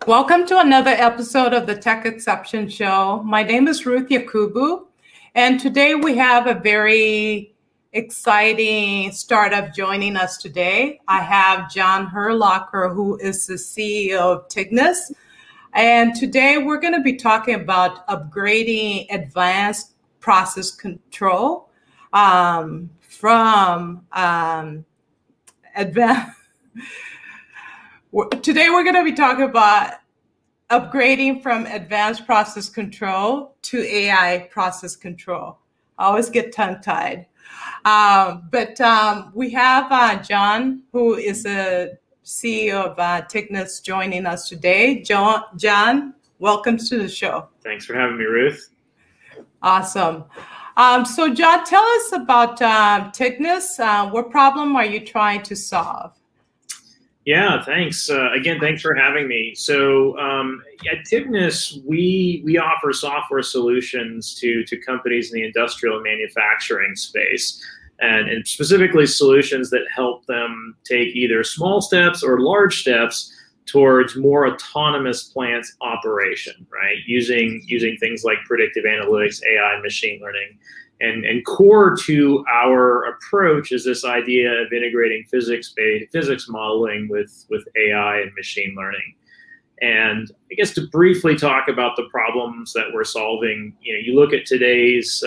Welcome to another episode of the Tech Exception Show. My name is Ruth Yakubu, and today we have a very exciting startup joining us today. I have John Herlocker, who is the CEO of Tignis, and today we're going to be talking about upgrading advanced process control from advanced. Today we're going to be talking about upgrading from advanced process control to AI process control. I always get tongue-tied. But we have John, who is the CEO of Tignis, joining us today. John, welcome to the show. Thanks for having me, Ruth. Awesome. So John, tell us about Tignis. What problem are you trying to solve? Yeah, thanks. Again, thanks for having me. So at Tignis, we offer software solutions to companies in the industrial and manufacturing space, and specifically solutions that help them take either small steps or large steps towards more autonomous plant operation, right? Using things like predictive analytics, AI, machine learning. And core to our approach is this idea of integrating physics modeling with AI and machine learning. And I guess to briefly talk about the problems that we're solving, you look at today's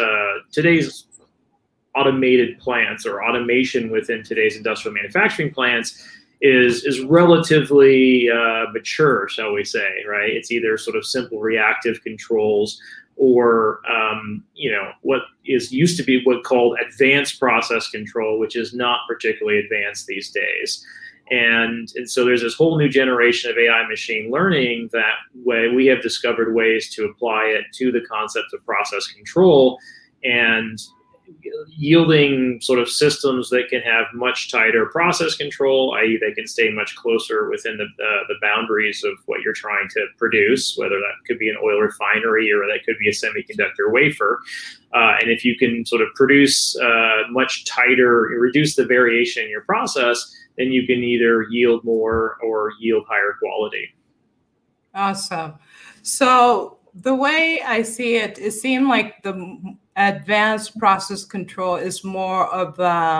automated plants, or automation within today's industrial manufacturing plants is relatively mature, shall we say, right? It's either sort of simple reactive controls, or what used to be what called advanced process control, which is not particularly advanced these days. And so there's this whole new generation of AI machine learning that we have discovered ways to apply it to the concept of process control, and yielding sort of systems that can have much tighter process control, i.e. they can stay much closer within the boundaries of what you're trying to produce, whether that could be an oil refinery or that could be a semiconductor wafer. And if you can sort of produce much tighter, reduce the variation in your process, then you can either yield more or yield higher quality. Awesome. So the way I see it, it seemed like the advanced process control is more of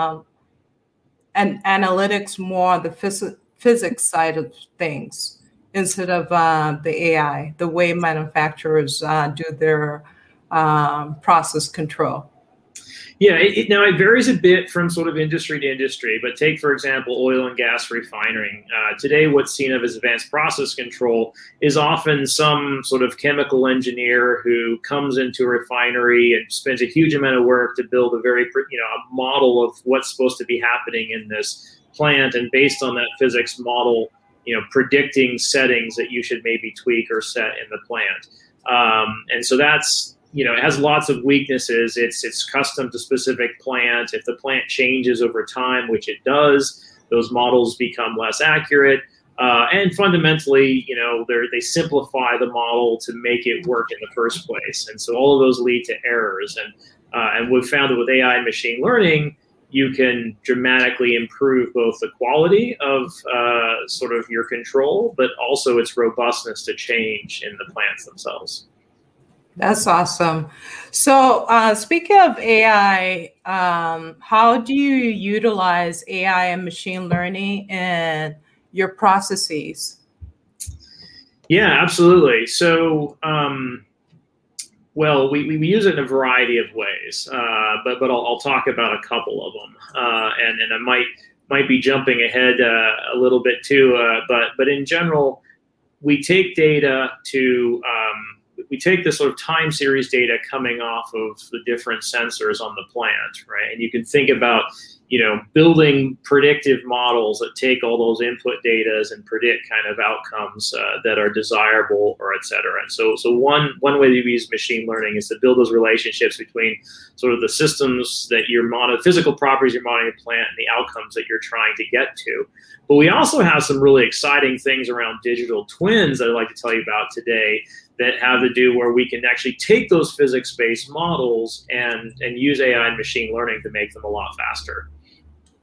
an analytics, more on the physics side of things, instead of the AI, the way manufacturers do their process control. Yeah, now it varies a bit from sort of industry to industry, but take, for example, oil and gas refining. Today, what's seen of as advanced process control is often some sort of chemical engineer who comes into a refinery and spends a huge amount of work to build a model of what's supposed to be happening in this plant, and based on that physics model, predicting settings that you should maybe tweak or set in the plant. And so that's, it has lots of weaknesses. It's custom to specific plant. If the plant changes over time, which it does, those models become less accurate. And fundamentally, they simplify the model to make it work in the first place. And so all of those lead to errors. And we've found that with AI and machine learning, you can dramatically improve both the quality of sort of your control, but also its robustness to change in the plants themselves. That's awesome. So speaking of AI, how do you utilize AI and machine learning in your processes? Yeah, absolutely. So, we use it in a variety of ways, but I'll talk about a couple of them, and I might be jumping ahead a little bit too, but in general, we take data we take this sort of time series data coming off of the different sensors on the plant, right? And you can think about, building predictive models that take all those input data and predict kind of outcomes that are desirable, or et cetera. And so one way to use machine learning is to build those relationships between sort of the systems that physical properties you're monitoring the plant, and the outcomes that you're trying to get to. But we also have some really exciting things around digital twins that I'd like to tell you about today, that have to do where we can actually take those physics-based models and use AI and machine learning to make them a lot faster.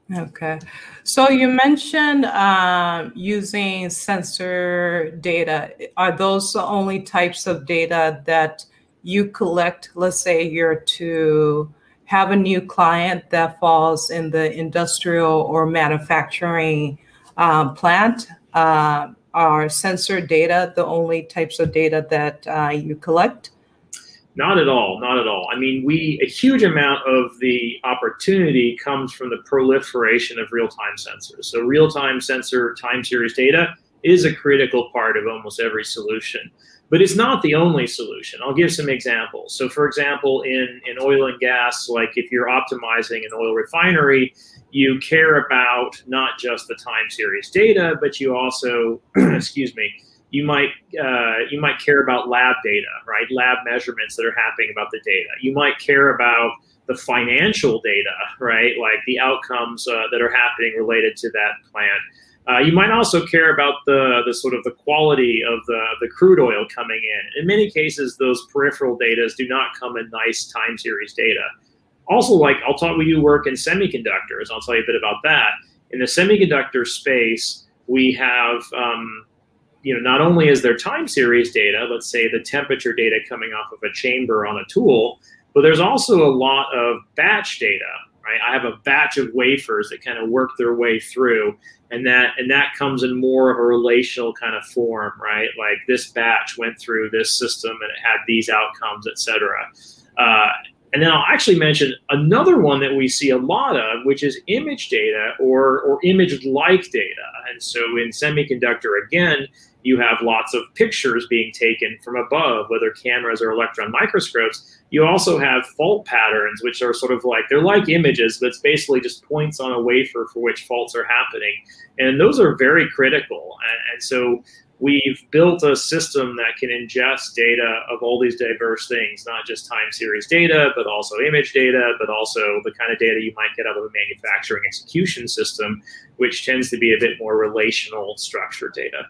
Okay. So you mentioned using sensor data. Are those the only types of data that you collect? Let's say you're to have a new client that falls in the industrial or manufacturing plant. Are sensor data the only types of data that you collect? Not at all. Not at all. I mean, a huge amount of the opportunity comes from the proliferation of real-time sensors. So real-time sensor time series data is a critical part of almost every solution, but it's not the only solution. I'll give some examples. So for example, in oil and gas, like if you're optimizing an oil refinery, you care about not just the time series data, but you also, excuse me, you might care about lab data, right? Lab measurements that are happening about the data. You might care about the financial data, right? Like the outcomes that are happening related to that plant. You might also care about the sort of the quality of the crude oil coming in. In many cases, those peripheral data do not come in nice time series data. Also, like we do work in semiconductors. I'll tell you a bit about that. In the semiconductor space, we have not only is there time series data, let's say the temperature data coming off of a chamber on a tool, but there's also a lot of batch data, right? I have a batch of wafers that kind of work their way through, and that comes in more of a relational kind of form, right? Like this batch went through this system and it had these outcomes, et cetera. And then I'll actually mention another one that we see a lot of, which is image data or image-like data. And so in semiconductor, again, you have lots of pictures being taken from above, whether cameras or electron microscopes. You also have fault patterns, which are sort of like, they're like images, but it's basically just points on a wafer for which faults are happening. And those are very critical. And so we've built a system that can ingest data of all these diverse things, not just time series data, but also image data, but also the kind of data you might get out of a manufacturing execution system, which tends to be a bit more relational structured data.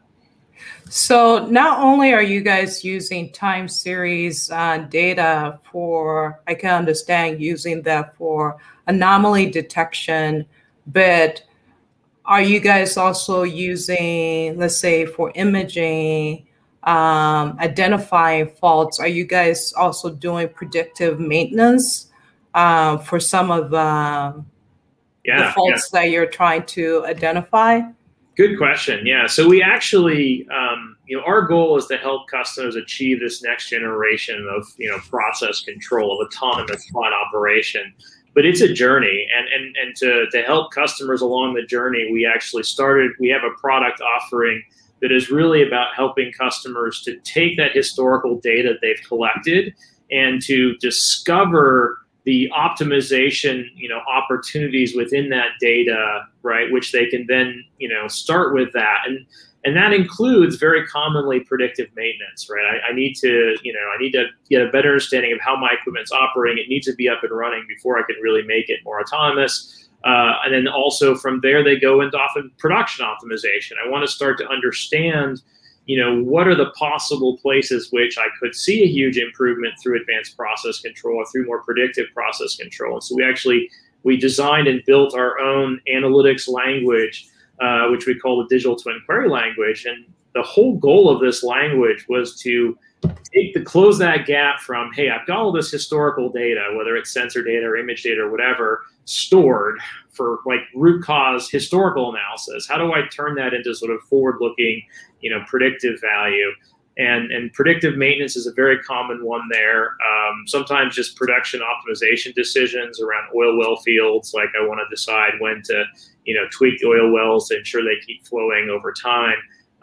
So not only are you guys using time series data for, I can understand using that for anomaly detection, but are you guys also using, let's say, for imaging, identifying faults? Are you guys also doing predictive maintenance for some of the faults that you're trying to identify? Good question. Yeah. So we actually, our goal is to help customers achieve this next generation of, process control, of autonomous plant operation. But it's a journey, and to help customers along the journey, we have a product offering that is really about helping customers to take that historical data they've collected and to discover the optimization, opportunities within that data, right, which they can then, start with that. And that includes very commonly predictive maintenance, right? I need to get a better understanding of how my equipment's operating. It needs to be up and running before I can really make it more autonomous. And then also from there, they go into often production optimization. I want to start to understand, what are the possible places which I could see a huge improvement through advanced process control or through more predictive process control. And so we designed and built our own analytics language, which we call the digital twin query language. And the whole goal of this language was to close that gap from, hey, I've got all this historical data, whether it's sensor data or image data or whatever, stored for like root cause historical analysis. How do I turn that into sort of forward-looking, predictive value? And predictive maintenance is a very common one there. Sometimes just production optimization decisions around oil well fields, like I want to decide when to, tweak the oil wells to ensure they keep flowing over time.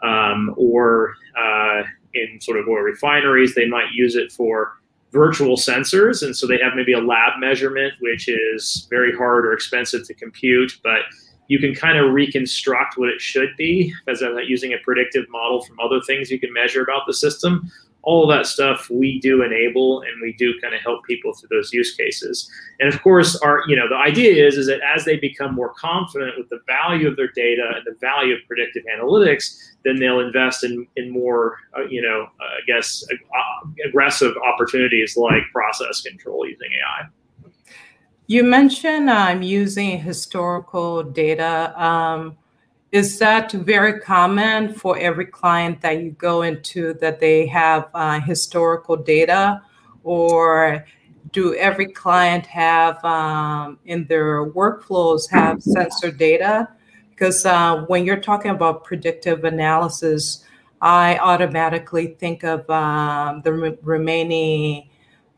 Or in sort of oil refineries, they might use it for virtual sensors. And so they have maybe a lab measurement, which is very hard or expensive to compute, but you can kind of reconstruct what it should be as using a predictive model from other things you can measure about the system. All of that stuff we do enable, and we do kind of help people through those use cases. And of course, the idea is that as they become more confident with the value of their data and the value of predictive analytics, then they'll invest in more, aggressive opportunities like process control using AI. You mentioned using historical data. Is that very common for every client that you go into that they have historical data, or do every client have in their workflows have sensor data? Because when you're talking about predictive analysis, I automatically think of the remaining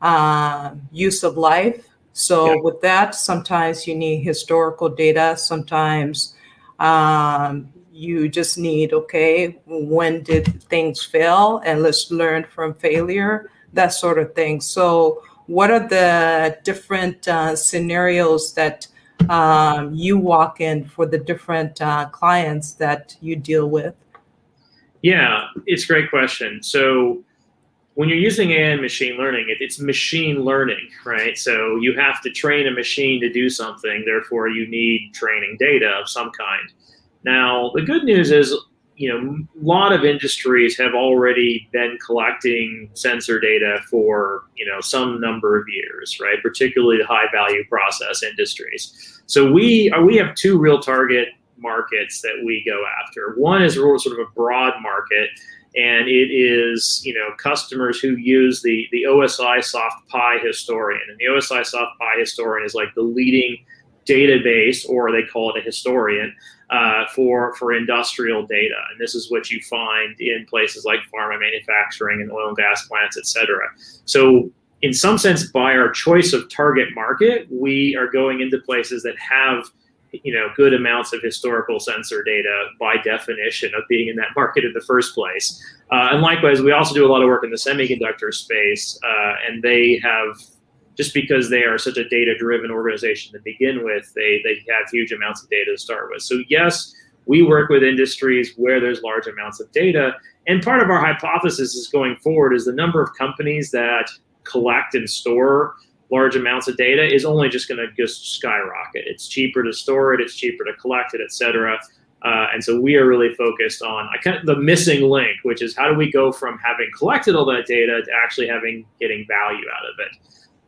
use of life. So Yeah. with that, sometimes you need historical data, sometimes you just need, okay, when did things fail? And let's learn from failure, that sort of thing. So what are the different scenarios that you walk in for the different clients that you deal with? Yeah, it's a great question. So when you're using AI and machine learning, it's machine learning, right? So you have to train a machine to do something. Therefore, you need training data of some kind. Now, the good news is, a lot of industries have already been collecting sensor data for, some number of years, right? Particularly the high value process industries. So we have two real target markets that we go after. One is sort of a broad market, and it is customers who use the OSI Soft Pi Historian. And the OSI Soft Pi Historian is like the leading database, or they call it a historian, for industrial data. And this is what you find in places like pharma manufacturing and oil and gas plants, et cetera. So in some sense, by our choice of target market, we are going into places that have good amounts of historical sensor data by definition of being in that market in the first place. And likewise, we also do a lot of work in the semiconductor space, and they have, just because they are such a data-driven organization to begin with, they have huge amounts of data to start with. So yes, we work with industries where there's large amounts of data, and part of our hypothesis is going forward is the number of companies that collect and store large amounts of data is only just going to just skyrocket. It's cheaper to store it, it's cheaper to collect it, et cetera. And so we are really focused on the missing link, which is how do we go from having collected all that data to actually getting value out of it.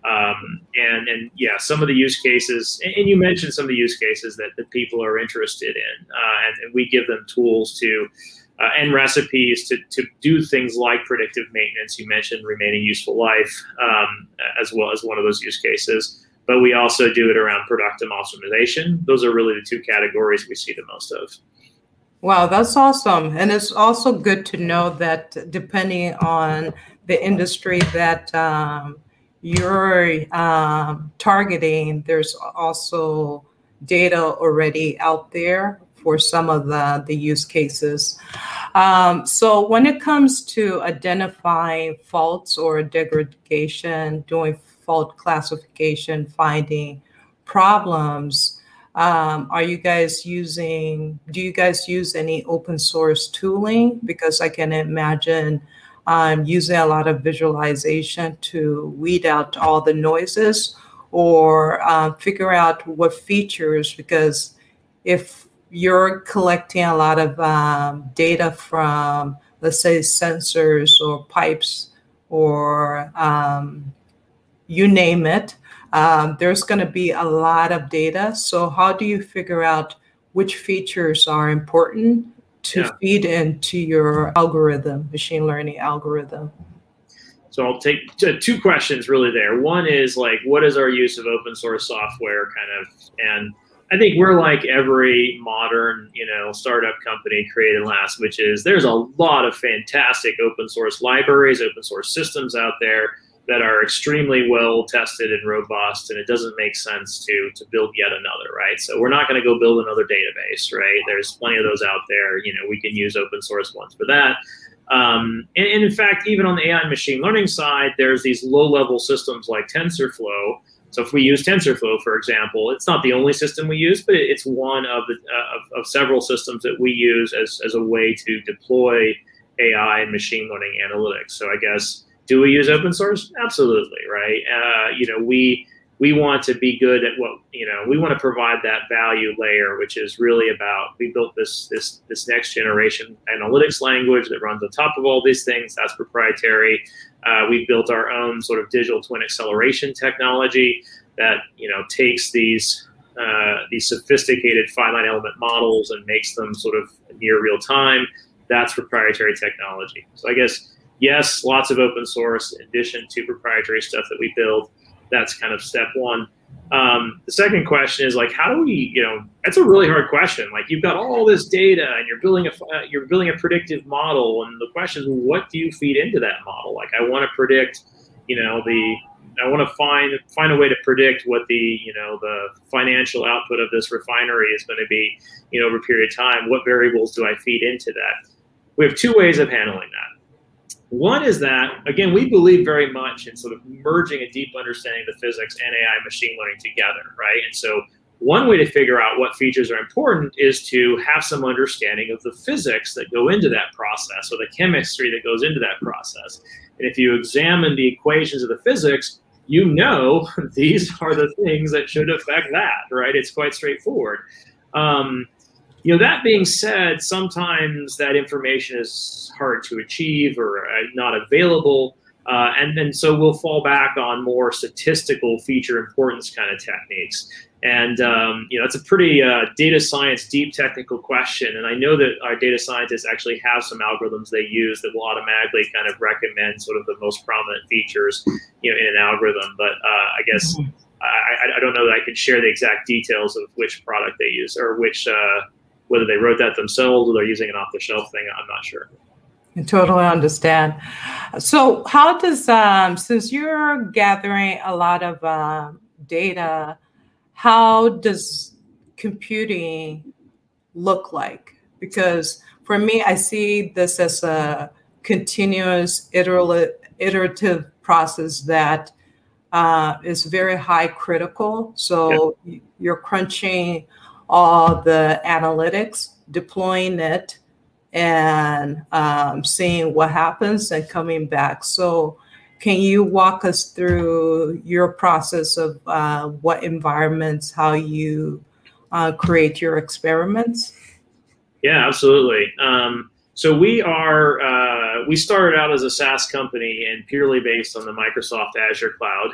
And yeah, some of the use cases, and you mentioned some of the use cases that people are interested in, and we give them tools to and recipes to do things like predictive maintenance. You mentioned remaining useful life as well as one of those use cases, but we also do it around productive optimization. Those are really the two categories we see the most of. Wow, that's awesome. And it's also good to know that depending on the industry that you're targeting, there's also data already out there for some of the use cases. So when it comes to identifying faults or degradation, doing fault classification, finding problems, do you guys use any open source tooling? Because I can imagine using a lot of visualization to weed out all the noises, or figure out what features, because if you're collecting a lot of data from, let's say, sensors or pipes or you name it, there's going to be a lot of data. So how do you figure out which features are important to feed into your algorithm, machine learning algorithm? So I'll take two questions really there. One is like, what is our use of open source software and I think we're like every modern, startup company created last, which is there's a lot of fantastic open source libraries, open source systems out there that are extremely well tested and robust, and it doesn't make sense to build yet another, right? So we're not going to go build another database, right? There's plenty of those out there. We can use open source ones for that. And in fact, even on the AI and machine learning side, there's these low-level systems like TensorFlow. So if we use TensorFlow, for example, it's not the only system we use, but it's one of of several systems that we use as a way to deploy AI and machine learning analytics. So I guess, do we use open source? Absolutely, right? we want to be good at what, we want to provide that value layer, which is really about, we built this next generation analytics language that runs on top of all these things. That's proprietary. We built our own sort of digital twin acceleration technology that, takes these sophisticated finite element models and makes them sort of near real time. That's proprietary technology. So I guess, yes, lots of open source in addition to proprietary stuff that we build. That's kind of step one. The second question is, like, how do we, that's a really hard question. Like, you've got all this data and you're building a predictive model. And the question is, what do you feed into that model? Like, I want to predict, I want to find a way to predict what the financial output of this refinery is going to be, over a period of time. What variables do I feed into that? We have two ways of handling that. One is that, again, we believe very much in sort of merging a deep understanding of the physics and AI machine learning together, right? And so one way to figure out what features are important is to have some understanding of the physics that go into that process, or the chemistry that goes into that process. And if you examine the equations of the physics, these are the things that should affect that, right? It's quite straightforward. That being said, sometimes that information is hard to achieve or not available. And so we'll fall back on more statistical feature importance kind of techniques. And, it's a pretty data science, deep technical question. And I know that our data scientists actually have some algorithms they use that will automatically kind of recommend sort of the most prominent features, in an algorithm. But I guess I don't know that I can share the exact details of which product they use or whether they wrote that themselves or they're using an off-the-shelf thing. I'm not sure. I totally understand. So how does, since you're gathering a lot of data, how does computing look like? Because for me, I see this as a continuous iterative process that is very high critical. So you're crunching all the analytics, deploying it, and seeing what happens and coming back. So can you walk us through your process of what environments, how you create your experiments? Yeah, absolutely. So we started out as a SaaS company and purely based on the Microsoft Azure cloud.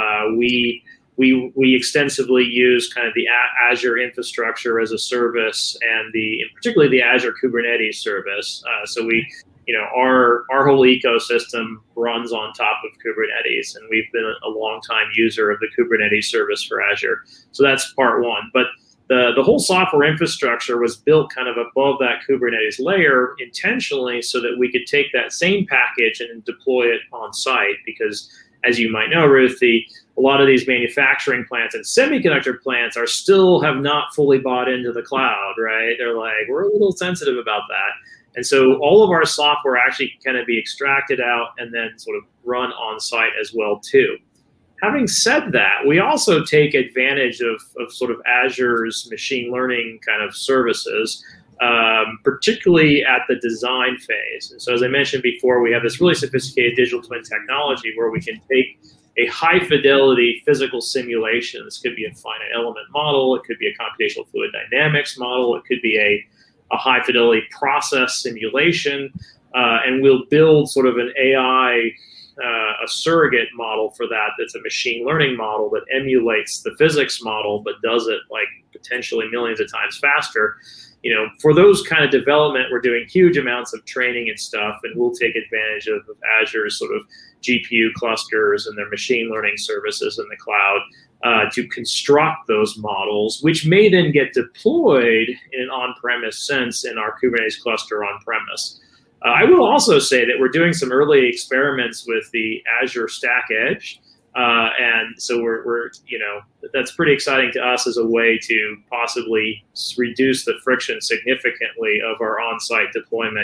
We extensively use kind of the Azure infrastructure as a service and particularly the Azure Kubernetes service. So our whole ecosystem runs on top of Kubernetes, and we've been a long time user of the Kubernetes service for Azure. So that's part one. But the whole software infrastructure was built kind of above that Kubernetes layer intentionally so that we could take that same package and deploy it on site, because as you might know, Ruth, a lot of these manufacturing plants and semiconductor plants have not fully bought into the cloud, right? They're like, we're a little sensitive about that. And so all of our software actually can kind of be extracted out and then sort of run on site as well too. Having said that, we also take advantage of sort of Azure's machine learning kind of services, particularly at the design phase. And so as I mentioned before, we have this really sophisticated digital twin technology where we can take a high fidelity physical simulation. This could be a finite element model. It could be a computational fluid dynamics model. It could be a high fidelity process simulation. And we'll build sort of an AI, a surrogate model for that. That's a machine learning model that emulates the physics model, but does it like potentially millions of times faster. For those kind of development, we're doing huge amounts of training and stuff, and we'll take advantage of Azure's sort of GPU clusters and their machine learning services in the cloud to construct those models, which may then get deployed in an on-premise sense in our Kubernetes cluster on-premise. I will also say that we're doing some early experiments with the Azure Stack Edge. And so we're that's pretty exciting to us as a way to possibly reduce the friction significantly of our on-site deployment.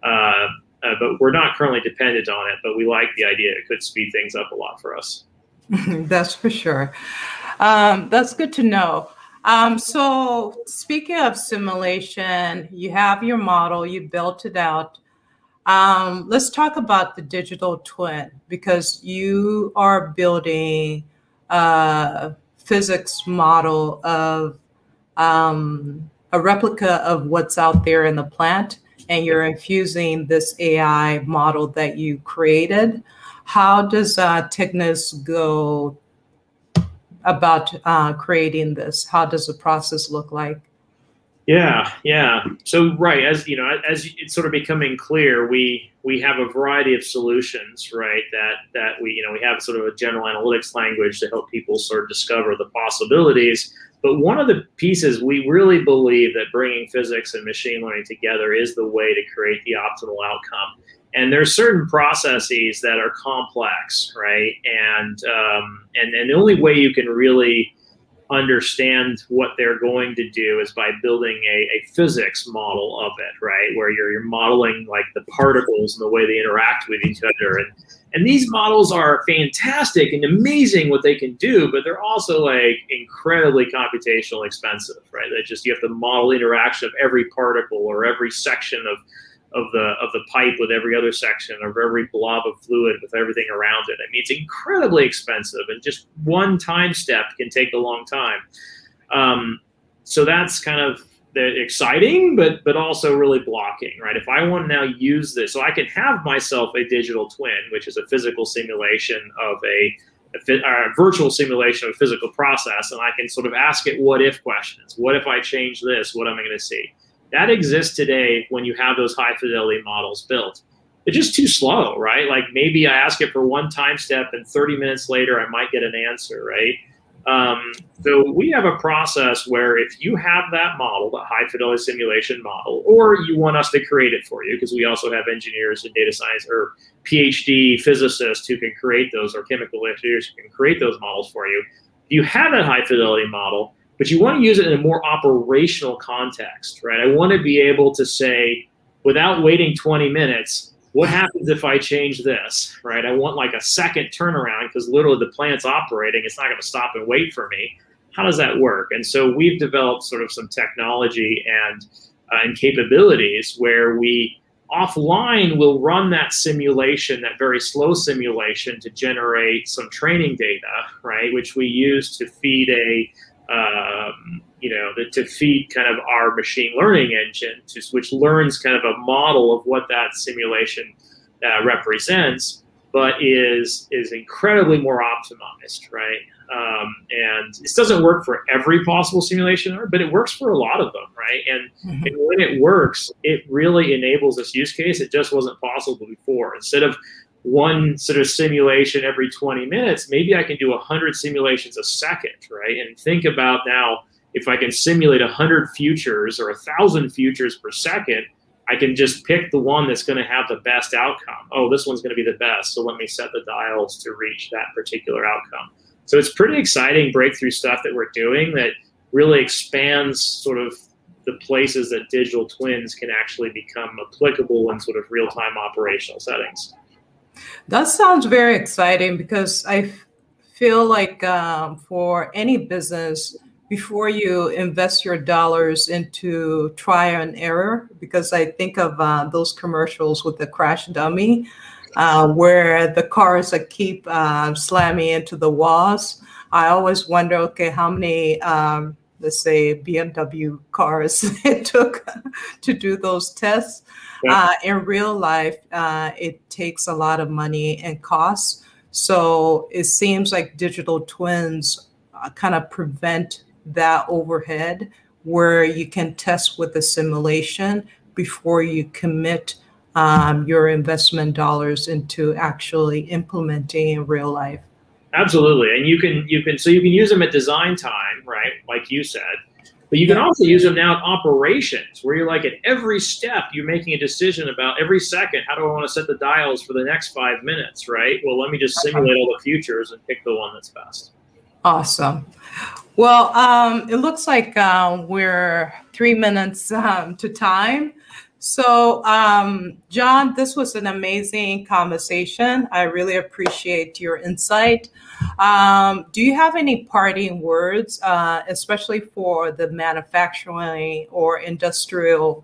But we're not currently dependent on it, but we like the idea. It could speed things up a lot for us. That's for sure. That's good to know. So speaking of simulation, you have your model, you built it out. Let's talk about the digital twin, because you are building physics model of a replica of what's out there in the plant, and you're infusing this AI model that you created. How does Tignis go about creating this? How does the process look like? Yeah. So right, as you know, as it's sort of becoming clear, we have a variety of solutions, right? That we have sort of a general analytics language to help people sort of discover the possibilities. But one of the pieces we really believe that bringing physics and machine learning together is the way to create the optimal outcome. And there's certain processes that are complex, right? And the only way you can really understand what they're going to do is by building a physics model of it, right? Where you're modeling like the particles and the way they interact with each other. And these models are fantastic and amazing what they can do, but they're also like incredibly computationally expensive, right? That just, you have to model interaction of every particle or every section of the pipe with every other section, or every blob of fluid with everything around it. I mean, it's incredibly expensive, and just one time step can take a long time. So that's kind of exciting, but also really blocking, right? If I want to now use this, so I can have myself a digital twin, which is a physical simulation of a virtual simulation of a physical process, and I can sort of ask it what if questions. What if I change this? What am I going to see? That exists today when you have those high fidelity models built. It's just too slow, right? Like maybe I ask it for one time step and 30 minutes later I might get an answer, right? So we have a process where if you have that model, the high fidelity simulation model, or you want us to create it for you, because we also have engineers and data science or PhD physicists who can create those, or chemical engineers who can create those models for you. If you have that high fidelity model, but you want to use it in a more operational context, right? I want to be able to say, without waiting 20 minutes, what happens if I change this, right? I want like a second turnaround, because literally the plant's operating. It's not going to stop and wait for me. How does that work? And so we've developed sort of some technology and capabilities where we offline will run that simulation, that very slow simulation, to generate some training data, right? Which we use to feed to feed kind of our machine learning engine, which learns kind of a model of what that simulation represents, but is incredibly more optimized, right? And this doesn't work for every possible simulation, but it works for a lot of them, right? And when it works, it really enables this use case. It just wasn't possible before. Instead of one sort of simulation every 20 minutes, maybe I can do 100 simulations a second, right? And think about now, if I can simulate 100 futures or 1,000 futures per second, I can just pick the one that's going to have the best outcome. Oh, this one's going to be the best, so let me set the dials to reach that particular outcome. So it's pretty exciting breakthrough stuff that we're doing that really expands sort of the places that digital twins can actually become applicable in sort of real-time operational settings. That sounds very exciting, because I feel like for any business, before you invest your dollars into trial and error, because I think of those commercials with the crash dummy, where the cars that keep slamming into the walls. I always wonder, okay, how many, let's say, BMW cars it took to do those tests. Yeah. In real life, it takes a lot of money and costs. So it seems like digital twins kind of prevent that overhead, where you can test with a simulation before you commit your investment dollars into actually implementing in real life. Absolutely, and you can use them at design time, right? Like you said. But you can also use them now at operations, where you're like at every step, you're making a decision about every second, how do I want to set the dials for the next 5 minutes, right? Well, let me just simulate all the futures and pick the one that's best. Awesome. Well, it looks like we're 3 minutes to time. So, John, this was an amazing conversation. I really appreciate your insight. Do you have any parting words, especially for the manufacturing or industrial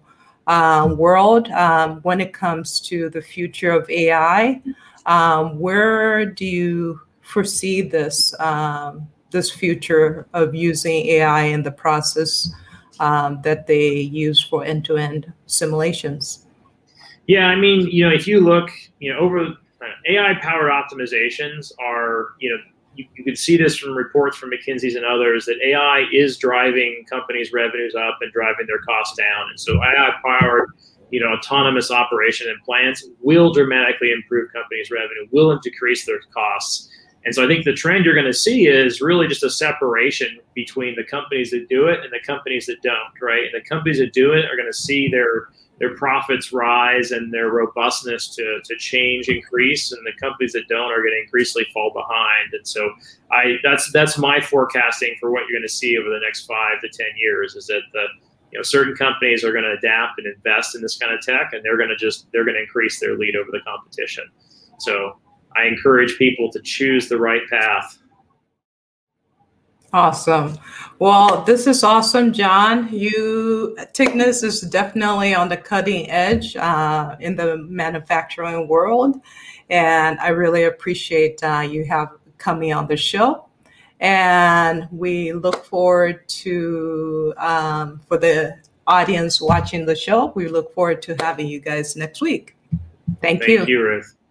world, when it comes to the future of AI? Where do you foresee this future of using AI in the process that they use for end-to-end simulations? Yeah, I mean, if you look, over AI-powered optimizations are, you can see this from reports from McKinsey's and others that AI is driving companies' revenues up and driving their costs down. And so AI-powered, autonomous operation and plants will dramatically improve companies' revenue, will decrease their costs. And so I think the trend you're going to see is really just a separation between the companies that do it and the companies that don't, right? And the companies that do it are going to see their profits rise and their robustness to change increase, and the companies that don't are going to increasingly fall behind. And so that's my forecasting for what you're going to see over the next 5 to 10 years is that certain companies are going to adapt and invest in this kind of tech, and they're going to increase their lead over the competition. So I encourage people to choose the right path. Awesome. Well, this is awesome, John. Ticnus is definitely on the cutting edge in the manufacturing world, and I really appreciate you coming on the show. And we look forward to, for the audience watching the show, we look forward to having you guys next week. Thank you. Thank you, Ruth.